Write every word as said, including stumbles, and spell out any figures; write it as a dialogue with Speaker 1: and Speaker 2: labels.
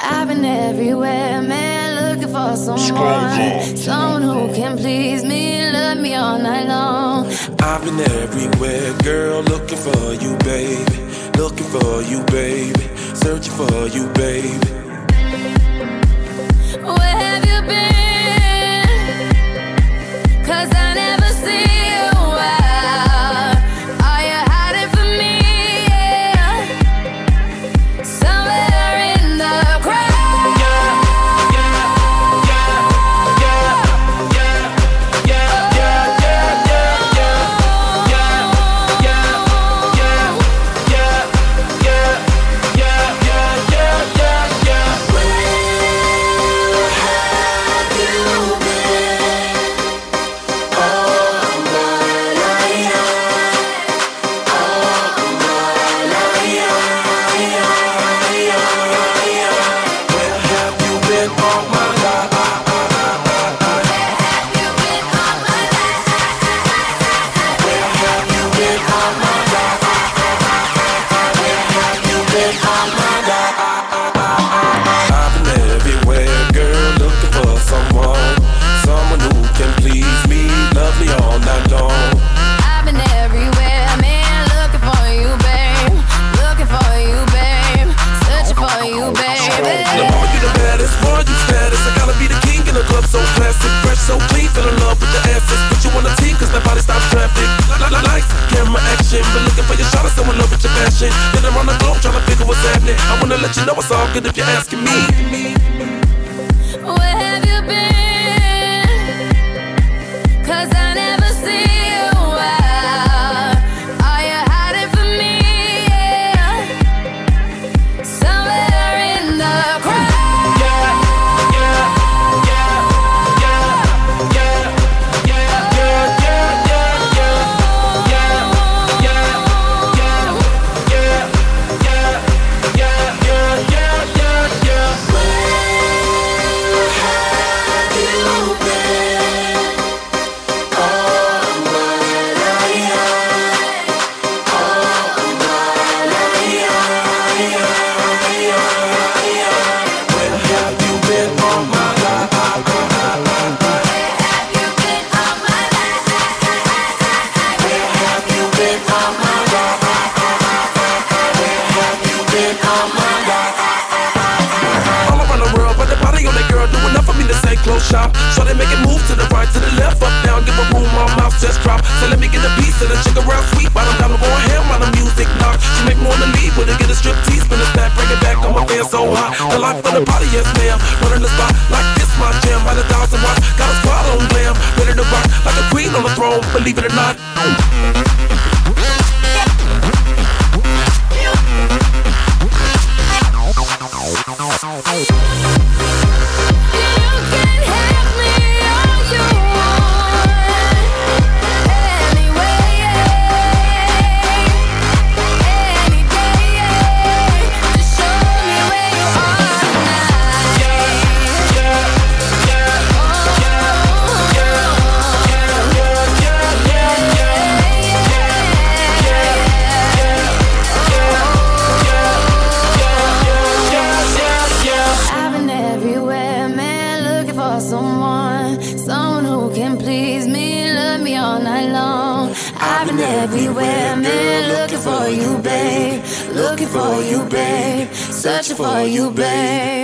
Speaker 1: I've been everywhere, man, looking for someone, someone who can please me, love me all night long.
Speaker 2: I've been everywhere, girl, looking for you, baby. Looking for you, baby. Searching for you, baby.
Speaker 1: Where have you been? 'Cause I never see you out. Are you hiding from me? Yeah. Somewhere in the crowd.
Speaker 2: Yeah, yeah, yeah, yeah, yeah, yeah, yeah, yeah, yeah, yeah, yeah, yeah, yeah, yeah, yeah, yeah, yeah, yeah, yeah. Where have you been? All my life, all my life. Where have you been all my life? Where have you been all my life? Where have you been all my life? I've been everywhere, girl, looking for someone, someone who can please me, love me all night long.
Speaker 1: I've been everywhere, man, looking for you, babe. Looking for you, babe. Searching for you, baby.
Speaker 2: The more you the baddest, more you status. I gotta be the king in the club, so classic, fresh, so clean, fell in love with the assets. Put you on the team, 'cause my body stops traffic. Lights, camera, action, been looking for your shot, I'm so in love with your passion. Been around the globe, trying to figure what's happening. I wanna let you know it's all good if you're asking me.
Speaker 1: Where have you been? 'Cause I never see you out. Are you hiding from me? Yeah. Somewhere in the crowd.
Speaker 2: Yeah, yeah, yeah, yeah, yeah, yeah, yeah, yeah, yeah, yeah, yeah, yeah, yeah, yeah, yeah, yeah, yeah, yeah, yeah. Where have you been? All my life, all my life. Where have you been all my life?
Speaker 1: Have you been all my life?
Speaker 2: Where have you been all my life? Where have you been all my life? All around the world, but the body on that girl do enough for me to say close shop. So they make it move to the right, to the left, up, down, give a room, my mouth just drop. So let me get a piece of the chicken round sweet, bottom down the boy ham while the music knock. She make more than leave, when they get a strip tease, spin a stack, bring it back on my fan so hot. The life of the body, yes ma'am, running the spot like this, my jam, by the thousand watts. Got a squad on glam, ready to rock like a queen on the throne, believe it or not.
Speaker 1: You can have me all you want. Anyway, any day. Just show me where you are tonight.
Speaker 2: Yeah, yeah, yeah, yeah, yeah, yeah, yeah, yeah.
Speaker 1: I've been everywhere, man, looking for someone, someone who can please me, love me all night long. I've been everywhere, man, looking for you, babe. Looking for you, babe. Searching for you, babe.